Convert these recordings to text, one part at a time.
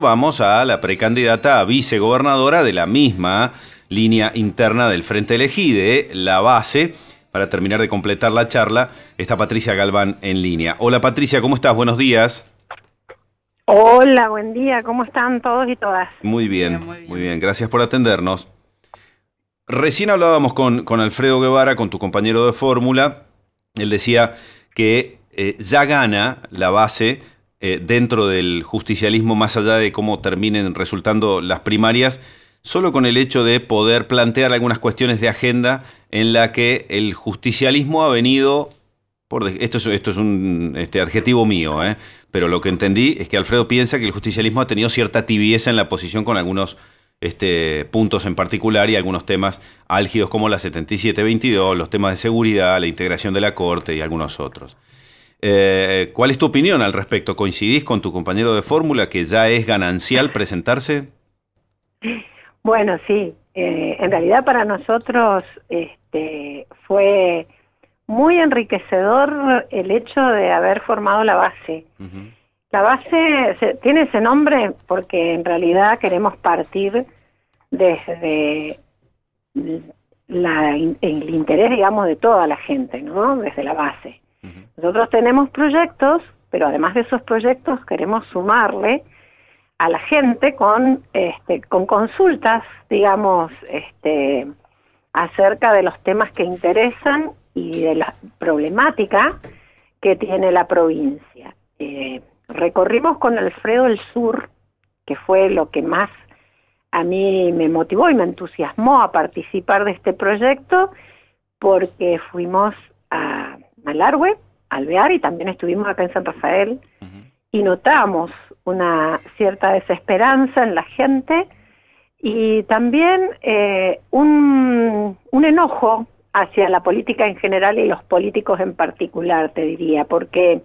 Vamos a la precandidata a vicegobernadora de la misma línea interna del Frente Elegide, la base. Para terminar de completar la charla, está Patricia Galván en línea. Hola Patricia, ¿cómo estás? Buenos días. Hola, buen día, ¿cómo están todos y todas? Muy Bien, bien, muy muy bien. bien. Gracias por atendernos. Recién hablábamos con Alfredo Guevara, con tu compañero de fórmula. Él decía que ya gana la base dentro del justicialismo, más allá de cómo terminen resultando las primarias, solo con el hecho de poder plantear algunas cuestiones de agenda en la que el justicialismo ha venido, esto es un adjetivo mío, pero lo que entendí es que Alfredo piensa que el justicialismo ha tenido cierta tibieza en la posición con algunos puntos en particular y algunos temas álgidos como la 7722, los temas de seguridad, la integración de la Corte y algunos otros. ¿Cuál es tu opinión al respecto? ¿Coincidís con tu compañero de fórmula que ya es ganancial presentarse? Bueno, sí, en realidad para nosotros fue muy enriquecedor el hecho de haber formado la base. Ujú. La base tiene ese nombre porque en realidad queremos partir desde el interés, digamos, de toda la gente, ¿no? Desde la base. Ujú. Nosotros tenemos proyectos, pero además de esos proyectos queremos sumarle a la gente con consultas, digamos, acerca de los temas que interesan y de la problemática que tiene la provincia. Recorrimos con Alfredo el sur, que fue lo que más a mí me motivó y me entusiasmó a participar de este proyecto, porque fuimos a Malargüe, Alvear, y también estuvimos acá en San Rafael, Ujú. y notamos una cierta desesperanza en la gente y también un enojo hacia la política en general y los políticos en particular, te diría, porque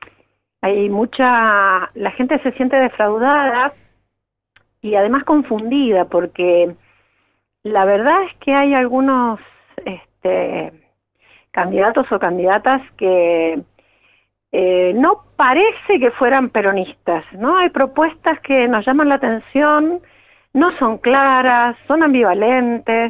la gente se siente defraudada y además confundida, porque la verdad es que hay algunos este, candidatos o candidatas que no parece que fueran peronistas, ¿no? Hay propuestas que nos llaman la atención, no son claras, son ambivalentes,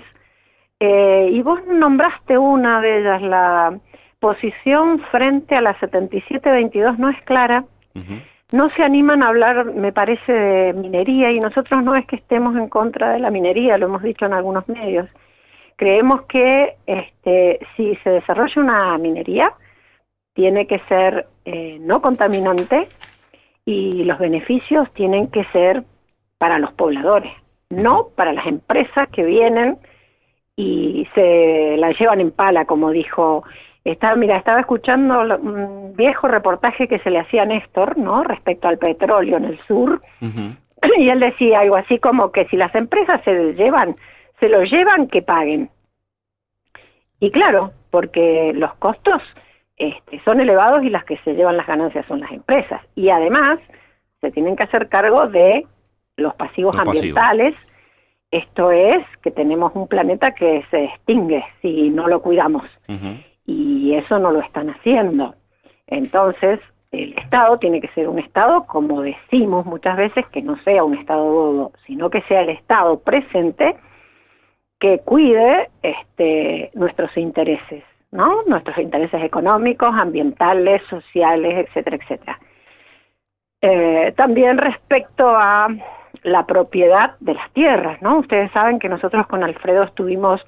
y vos nombraste una de ellas, la posición frente a la 7722 no es clara, Ujú. no se animan a hablar, me parece, de minería, y nosotros no es que estemos en contra de la minería, lo hemos dicho en algunos medios. Creemos que si se desarrolla una minería, tiene que ser no contaminante y los beneficios tienen que ser para los pobladores, Ujú. no para las empresas que vienen y se la llevan en pala, como dijo. Estaba escuchando un viejo reportaje que se le hacía a Néstor, ¿no? Respecto al petróleo en el sur, Ujú. y él decía algo así como que si las empresas se lo llevan, que paguen. Y claro, porque los costos son elevados y las que se llevan las ganancias son las empresas. Y además se tienen que hacer cargo de los pasivos Los pasivos. ambientales. Esto es que tenemos un planeta que se extingue si no lo cuidamos. Ujú. Y eso no lo están haciendo. Entonces, el Estado tiene que ser un Estado, como decimos muchas veces, que no sea un Estado bobo, sino que sea el Estado presente que cuide nuestros intereses, ¿no? Nuestros intereses económicos, ambientales, sociales, etcétera, etcétera. También respecto a la propiedad de las tierras, ¿no? Ustedes saben que nosotros con Alfredo estuvimos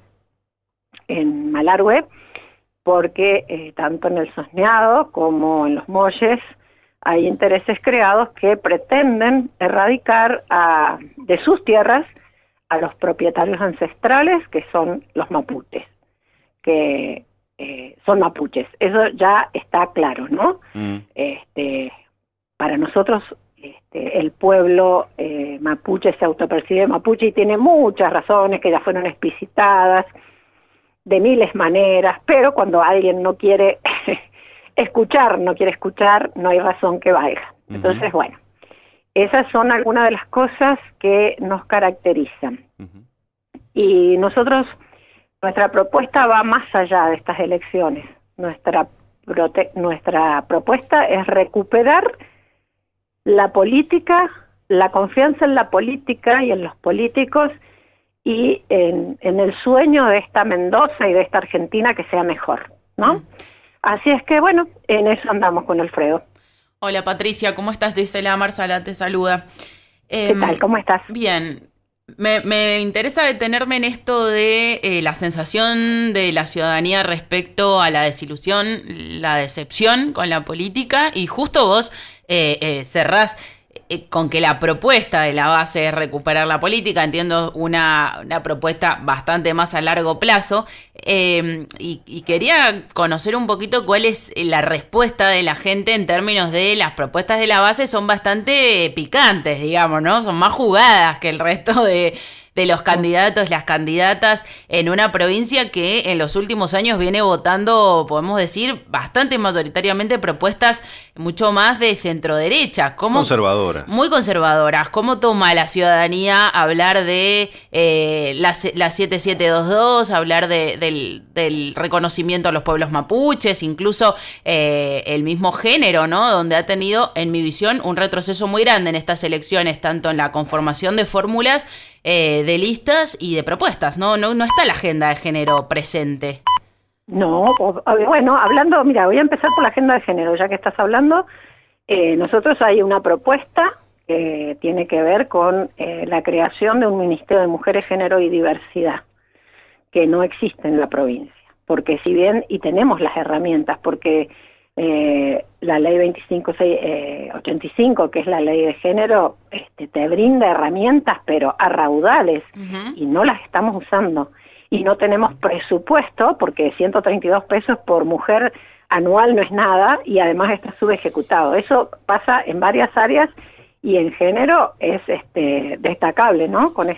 en Malargüe porque tanto en el Sosneado como en los Molles hay intereses creados que pretenden erradicar de sus tierras a los propietarios ancestrales, que son los mapuches, que son mapuches. Eso ya está claro, ¿no? Mm. Este, para nosotros, el pueblo mapuche se autopercibe mapuche y tiene muchas razones que ya fueron explicitadas de miles maneras, pero cuando alguien no quiere no quiere escuchar, no hay razón que valga. Ujú. Entonces, bueno, esas son algunas de las cosas que nos caracterizan. Ujú. Y nuestra propuesta va más allá de estas elecciones. Nuestra propuesta es recuperar la política la confianza en la política y en los políticos y en el sueño de esta Mendoza y de esta Argentina que sea mejor, ¿no? Así es que, bueno, en eso andamos con Alfredo. Hola Patricia, ¿cómo estás? Gisela Marsala te saluda. ¿Qué tal? ¿Cómo estás? Bien, me interesa detenerme en esto de la sensación de la ciudadanía respecto a la desilusión, la decepción con la política, y justo vos cerrás con que la propuesta de la base es recuperar la política. Entiendo una propuesta bastante más a largo plazo, y quería conocer un poquito cuál es la respuesta de la gente en términos de las propuestas de la base. Son bastante picantes, digamos, ¿no? Son más jugadas que el resto de los candidatos, las candidatas en una provincia que en los últimos años viene votando, podemos decir, bastante mayoritariamente propuestas mucho más de centro-derecha. Conservadoras. Muy conservadoras. ¿Cómo toma la ciudadanía hablar de la 7722, hablar del reconocimiento a los pueblos mapuches, incluso el mismo género, ¿no? Donde ha tenido, en mi visión, un retroceso muy grande en estas elecciones, tanto en la conformación de fórmulas, de listas y de propuestas, ¿no? No está la agenda de género presente. No, bueno, hablando, mira, voy a empezar por la agenda de género, ya que estás hablando. Nosotros hay una propuesta que tiene que ver con la creación de un Ministerio de Mujeres, Género y Diversidad, que no existe en la provincia, porque si bien, y tenemos las herramientas, porque la ley 2585, que es la ley de género, te brinda herramientas, pero a raudales, y no las estamos usando. Y no tenemos presupuesto, porque 132 pesos por mujer anual no es nada, y además está subejecutado. Eso pasa en varias áreas, y en género es destacable, ¿no? Con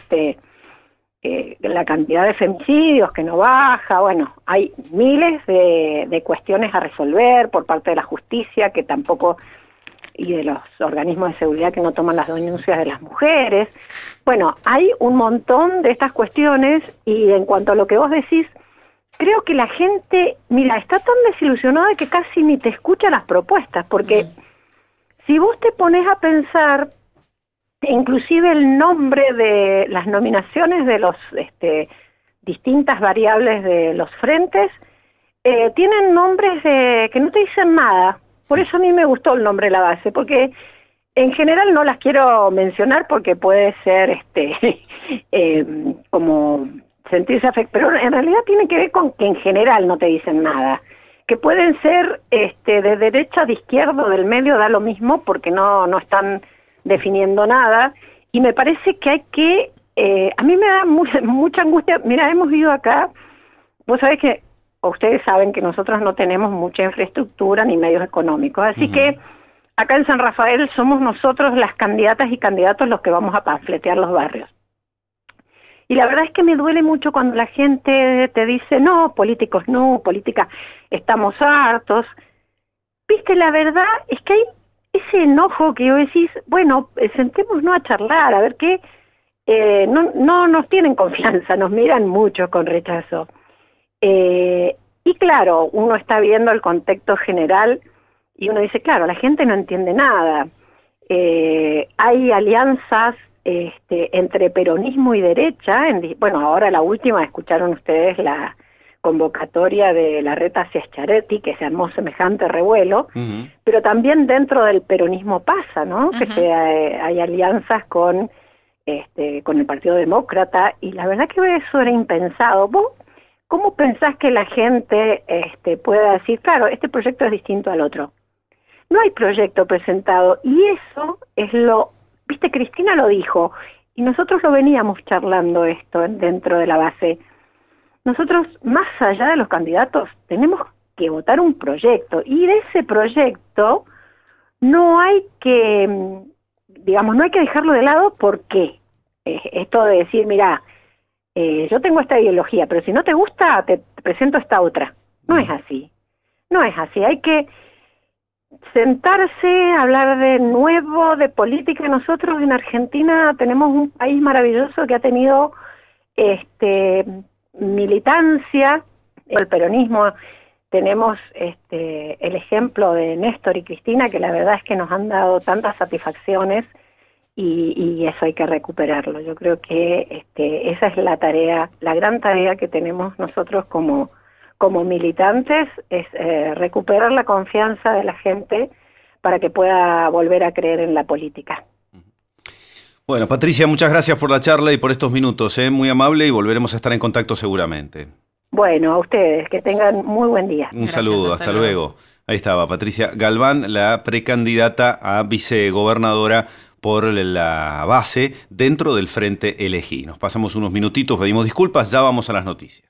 la cantidad de femicidios que no baja, bueno, hay miles de cuestiones a resolver por parte de la justicia que tampoco, y de los organismos de seguridad que no toman las denuncias de las mujeres. Bueno, hay un montón de estas cuestiones, y en cuanto a lo que vos decís, creo que la gente, mira, está tan desilusionada que casi ni te escucha las propuestas, porque si vos te pones a pensar, inclusive el nombre de las nominaciones de los distintas variables de los frentes, tienen nombres que no te dicen nada. Por eso a mí me gustó el nombre de la base, porque en general no las quiero mencionar porque puede ser como sentirse afectado, pero en realidad tiene que ver con que en general no te dicen nada, que pueden ser de derecha, de izquierda, del medio, da lo mismo, porque no están definiendo nada, y me parece que hay que, a mí me da mucha angustia. Mira, hemos ido acá, vos sabés que, o ustedes saben que nosotros no tenemos mucha infraestructura ni medios económicos, así que acá en San Rafael somos nosotros las candidatas y candidatos los que vamos a panfletear los barrios. Y la verdad es que me duele mucho cuando la gente te dice, no, políticos no, política, estamos hartos. Viste, la verdad es que hay ese enojo que vos decís, bueno, sentémonos a charlar, a ver qué, no nos tienen confianza, nos miran mucho con rechazo. Y claro, uno está viendo el contexto general y uno dice, claro, la gente no entiende nada. Hay alianzas entre peronismo y derecha. Bueno, ahora la última, escucharon ustedes la convocatoria de la Reta hacia Schiaretti, que se armó semejante revuelo, pero también dentro del peronismo pasa, ¿no? Que hay alianzas con el Partido Demócrata, y la verdad que eso era impensado. ¿Vos cómo pensás que la gente pueda decir, claro, este proyecto es distinto al otro? No hay proyecto presentado, y eso es viste, Cristina lo dijo, y nosotros lo veníamos charlando esto dentro de la base. Nosotros, más allá de los candidatos, tenemos que votar un proyecto, y de ese proyecto no hay que, digamos, no hay que dejarlo de lado. porque esto de decir, mira, yo tengo esta ideología, pero si no te gusta, te presento esta otra. No es así, no es así. Hay que sentarse, hablar de nuevo, de política. Nosotros en Argentina tenemos un país maravilloso que ha tenido militancia, el peronismo. Tenemos el ejemplo de Néstor y Cristina, que la verdad es que nos han dado tantas satisfacciones, y eso hay que recuperarlo. Yo creo que esa es la tarea, la gran tarea que tenemos nosotros como militantes, es recuperar la confianza de la gente para que pueda volver a creer en la política. Bueno, Patricia, muchas gracias por la charla y por estos minutos, muy amable, y volveremos a estar en contacto seguramente. Bueno, a ustedes, que tengan muy buen día. Un saludo, hasta luego. Ahí estaba Patricia Galván, la precandidata a vicegobernadora por la base dentro del Frente Elegí. Nos pasamos unos minutitos, pedimos disculpas, ya vamos a las noticias.